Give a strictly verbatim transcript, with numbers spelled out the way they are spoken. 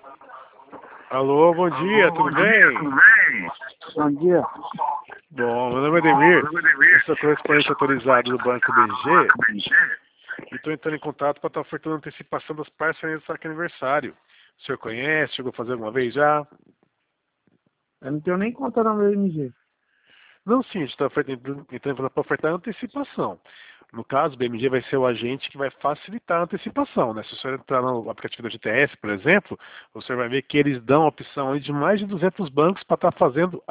Alô, bom dia, Alô, tudo bom bem? dia, tudo bem? Bom dia. Bom, meu nome é Ademir, eu sou correspondente autorizado do Banco B M G e estou entrando em contato para estar ofertando antecipação das parcelas do saque aniversário. O senhor conhece? Chegou a fazer alguma vez já? Eu não tenho nem conta na B M G. Não, sim, a gente está entrando para ofertar antecipação. No caso, o B M G vai ser o agente que vai facilitar a antecipação, né? Se o senhor entrar no aplicativo da G T S, por exemplo, o senhor vai ver que eles dão a opção aí de mais de duzentos bancos para estar fazendo